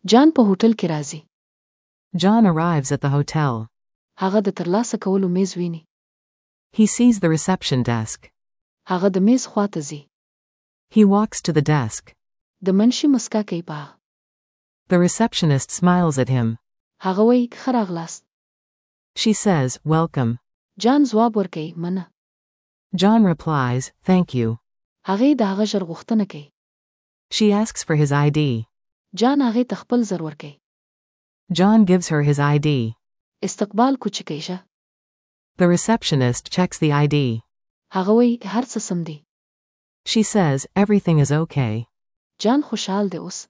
جان په هوټل کې راځي. John arrives at the hotel. هغه د ترلاسه کولو میز ویني. He sees the reception desk. هغه د میز خواته ځي. He walks to the desk. د منشي مسکا کوي په هغه. The receptionist smiles at him. هغه وایي ښه راغلاست. She says, welcome. جان ځواب ورکوي مننه. John replies, thank you. هغې د هغه ژر غوښتنه کوي. She asks for his ID. جان هغې ته خپل زر ورکوي. John gives her his ID. استقبال کوچکی شه. The receptionist checks the ID. هغه وایي هر څه سم دي. She says, everything is okay. جان خوشحال دی اوس.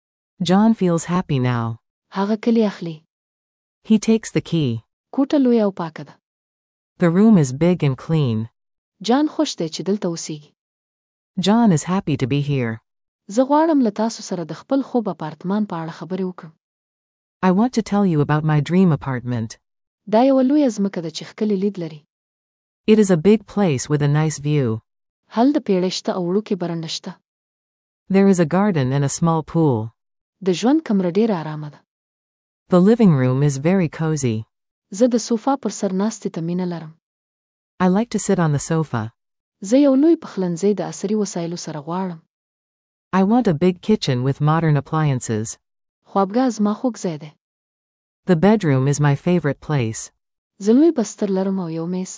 John feels happy now. هغه کلی اخلي. He takes the key. کوټه لویه او پاکه ده. The room is big and clean. جان خوش دی چې دلته اوسېږي. John is happy to be here. زه غواړم له تاسو سره د خپل خوب اپارتمان په اړه خبرې وکړم. I want to tell you about my dream apartment. دا یوه لویه ځمکه ده چې ښکلی لید لري. It is a big place with a nice view. هلته پیړۍ شته او وړوکې برنډه شته. There is a garden and a small pool. د ژوند کمره ډېره آرامه ده. The living room is very cozy. زه د صوفا پر سر ناستې ته مینه لرم. I like to sit on the sofa. زه یو لوی پخلنځی د عصري وسایلو سره غواړم. I want a big kitchen with modern appliances. خوابګاه زما خوږ ځای دی. The bedroom is my favorite place. زه لوی بستر لرم او یو میز.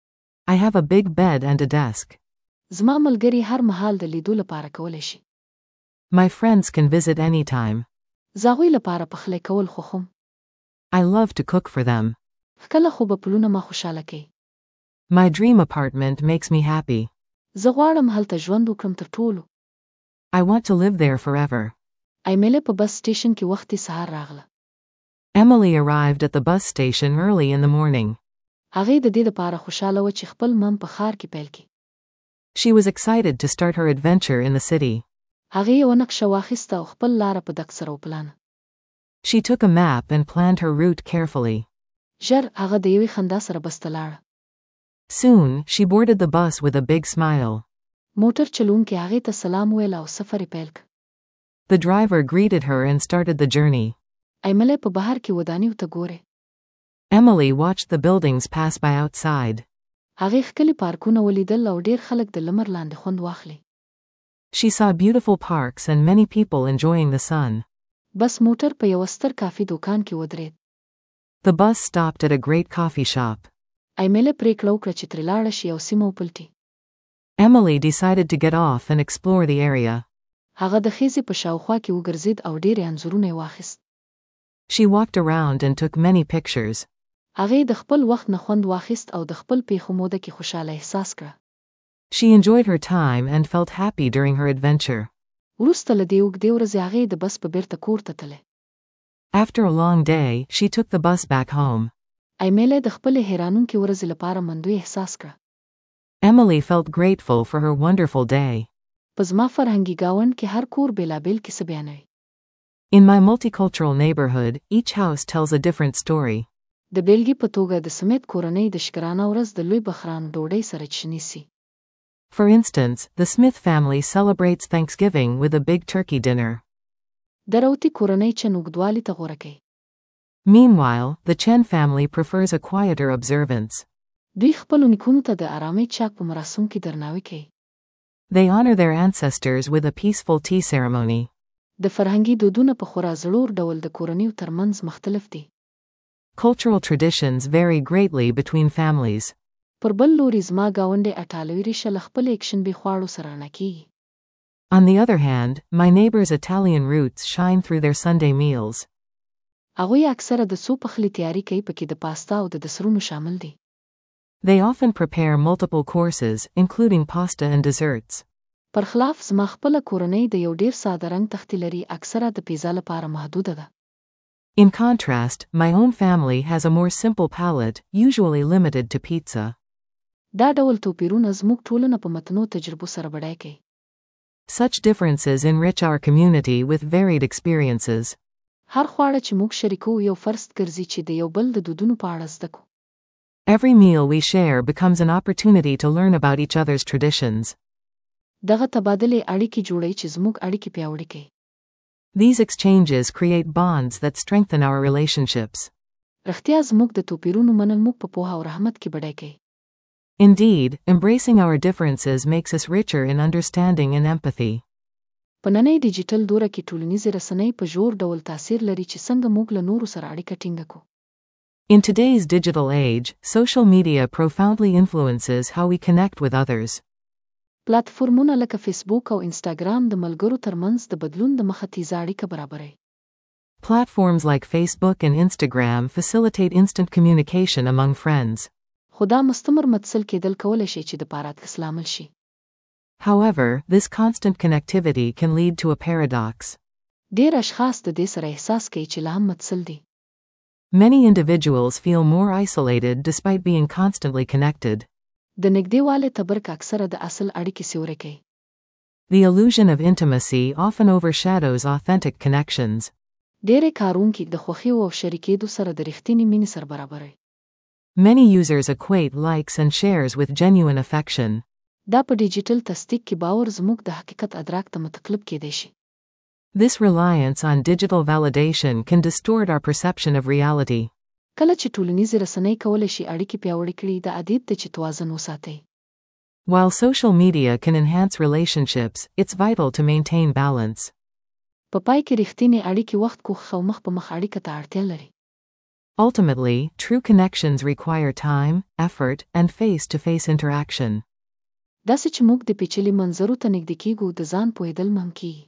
I have a big bed and a desk. زما ملګري هر مهال د لیدو لپاره کولی شي. My friends can visit anytime. زه هغوی لپاره پخلی کول خوښوم. I love to cook for them. کله خو به پلونه ما خوشحاله کوي. My dream apartment makes me happy. زه غواړم هلته ژوند وکړم تر ټولو. I want to live there forever. ایمیله په بس سټیشن کې وختي سهار راغله. Emily arrived at the bus station early in the morning. هغې د دې لپاره خوشحاله و چې خپل مم په ښار کې پیل کړي. She was excited to start her adventure in the city. هغې یوه نقشه واخیسته او خپل لاره په دق سره وپلانه. She took a map and planned her route carefully. ژر هغه د یوې خندا سره بس ته لاړه. Soon, she boarded the bus with a big smile. موټر چلونکي هغې ته سلام ویل او سفر یې پیل کړ. The driver greeted her and started the journey. ایمیله په بهر کې ودانیو ته ګوري. Emily watched the buildings pass by outside. هغې ښکلي پارکونه ولیدل او ډېر خلک د لمر لاندې خوند واخلي. She saw beautiful parks and many people enjoying the sun. بس موټر په یوه ستر کافي دوکان کې ودرېد. The bus stopped at a great coffee shop. ایمیله پریکړه وکړه چې ترې لاړه شي او سیمه وپلټي. Emily decided to get off and explore the area. هغه د خیزې په شاوخوا کې وګرځید او ډېرې انځورونه یې واخیست. She walked around and took many pictures. هغې د خپل وخت نه خوند واخیست او د خپل پیښو موده کې خوشاله احساس کړه. She enjoyed her time and felt happy during her adventure. وروسته له دې اوږدې ورځې هغې د بس په بیرته کور ته تللې. After a long day, she took the bus back home. ایمیله د خپلې حیرانونکې ورځې لپاره منندوی احساس کړه. Emily felt grateful for her wonderful day. په زما فرهنګي ګاونډ کې هر کور بېلابېل کیسه بیانوي. In my multicultural neighborhood, each house tells a different story. د بیلګې په توګه د سمیت کورنۍ د شکرانه ورځ د لوی بخران ډوډۍ سره چشنیسي. For instance, the Smith family celebrates Thanksgiving with a big turkey dinner. د راوتي کورنۍ چن اوږدوالي ته غوره کوي. Meanwhile, the Chen family prefers a quieter observance. دوی خپلو نیکونو ته د آرامۍ چاک په مراسم کې درناوی کوي. They honor their ancestors with a peaceful tea ceremony. د فرهنګي دودونه په خورا زړور ډول د کورنیو ترمنځ مختلف دي. Cultural traditions vary greatly between families. پر بل لوري زما ګاونډی اټالوي ریشه له خپل یکشنبې خواړو سره رڼا کیږي. On the other hand, my neighbor's Italian roots shine through their Sunday meals. هغوی اکثره د څو پخلي تیاری کوي پکې د پاستا او د دسرونو شامل دي. They often prepare multiple courses, including pasta and desserts. پر خلاف زما خپله کورنۍ د یو ډیر ساده رنګ تختې لري اکثره د پیزا لپاره محدوده ده. In contrast, my own family has a more simple palate, usually limited to pizza. دا ډول توپیرونه زموږ ټولنه په متنوع تجربو سره بډای کوي. Such differences enrich our community with varied experiences. هر خواړه چې موږ شریکو یو فرصت ګرځي چې د یو بل د دودونو په اړه زده کړو. Every meal we share becomes an opportunity to learn about each other's traditions. دغه تبادلې اړیکې جوړوي چې زموږ اړیکې پیاوړې کوي. These exchanges create bonds that strengthen our relationships. رښتیا زموږ د توپیرونو منل موږ په پوهه او رحمت کې بډای کوي. Indeed, embracing our differences makes us richer in understanding and empathy. په نننۍ ډیجیټل دوره کې ټولنیزې رسنۍ په ژور ډول تاثیر لري چې څنګه موږ له نورو سره اړیکه ټینګه کړو. In today's digital age, social media profoundly influences how we connect with others. پلاتفورمونه لکه فیسبوک او انسټاګرام د ملګرو ترمنځ د بدلون د مخه تیزه اړیکه برابروي. Platforms like Facebook and Instagram facilitate instant communication among friends. خو دا مستمر متصل کېدل کولی شي چې د پاراتکس لامل شي. However, this constant connectivity can lead to a paradox. ډېر اشخاص د دې سره احساس کوي چې لا هم متصل دي. Many individuals feel more isolated despite being constantly connected. د نږدېوالي تبرک اکثره د اصل اړیکې سیوری کوي. The illusion of intimacy often overshadows authentic connections. ډېرې کارونکي د خوښیو او شریکېدو سره د رښتینې مینې سره برابروي. Many users equate likes and shares with genuine affection. دا په ډیجیټل تصدیق کې باور زموږ د حقیقت ادراک ته متقلب کېدای شي. This reliance on digital validation can distort our perception of reality. کله چې ټولنیزې رسنۍ کولی شي اړیکې پیاوړې کړي، د عادت دی چې توازن وساتئ. While social media can enhance relationships, it's vital to maintain balance. په پای کې رښتینې اړیکې وخت کوښښ او مخ په مخ اړیکه ته اړتیا لري. Ultimately, true connections require time, effort, and face-to-face interaction. داسې چې موږ د پیچلي منظرو ته نږدې کېږو، د ځان پوهېدل مهم کېږي.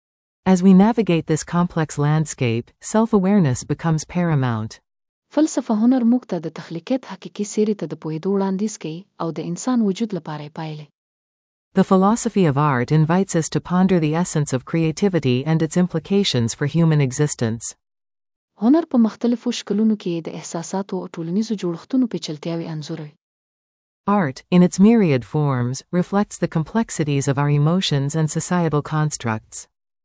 As we navigate this complex landscape, self-awareness becomes paramount. فلسفه هنر موږ ته د تخلیقیت حقیقي سیرې ته د پوهېدو وړاندیز کوي او د انسان وجود لپاره یې پایلې. The philosophy of art invites us to ponder the essence of creativity and its implications for human existence. هنر په مختلفو شکلونو کې د احساساتو او ټولنیزو جوړښتونو پیچلتیاوې انځوروي. Art, in its myriad forms, reflects the complexities of our emotions and societal constructs.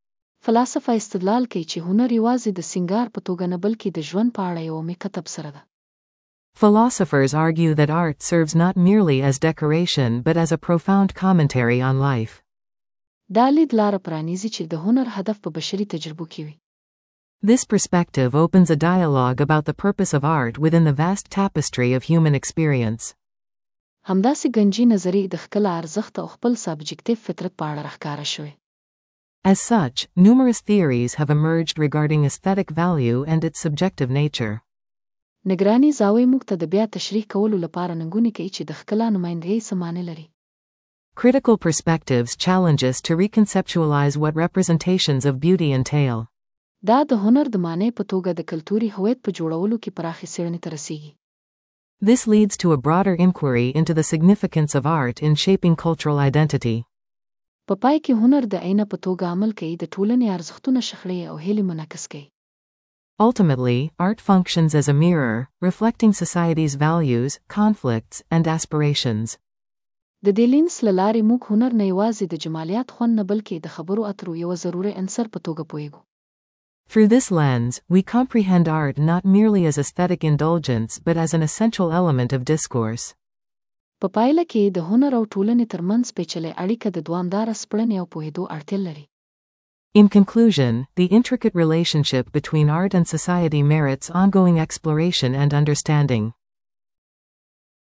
فلسفه استدلال کوي چې هنر یوازې د سینګار په توګه نه بلکې د ژوند په اړه یو عمیقه تبصره ده. Philosophers argue that art serves not merely as decoration but as a profound commentary on life. دا لید لاره پرانیزي چې د هنر هدف په بشري تجربو کې وي. This perspective opens a dialogue about the purpose of art within the vast tapestry of human experience. همداسې ګنجي نظریې د ښکلا ارزښت او خپل سابجکټیو فطرت په اړه راښکاره شوې. As such, numerous theories have emerged regarding aesthetic value and its subjective nature. نگرانی زاویې موږ ته د بیا تشریح کولو لپاره ننګونې کوي چې د ښکلا نمایندګۍ څه معنی لري. Critical perspectives challenge us to reconceptualize what representations of beauty entail. دا د هنر د معنی په توګه د کلتوري هویت په جوړولو کې پراخې څېړنې ته رسیږي. This leads to a broader inquiry into the significance of art in shaping cultural identity. په پای کې هنر د عینه په توګه عمل کوي، د ټولنې ارزښتونه شخړې او هیلې منعکس کوي. Ultimately, art functions as a mirror, reflecting society's values, conflicts, and aspirations. د دې لینز له لارې موږ هنر نه یوازې د جمالیات خوند نه بلکې د خبرو اترو یوه ضروري عنصر په توګه پوهیږو. Through this lens, we comprehend art not merely as aesthetic indulgence but as an essential element of discourse. په پایله کې د هنر او ټولنې ترمنځ پیچلې اړیکه د دوامداره سپړنې او پوهېدو اړتیا لري. In conclusion, the intricate relationship between art and society merits ongoing exploration and understanding.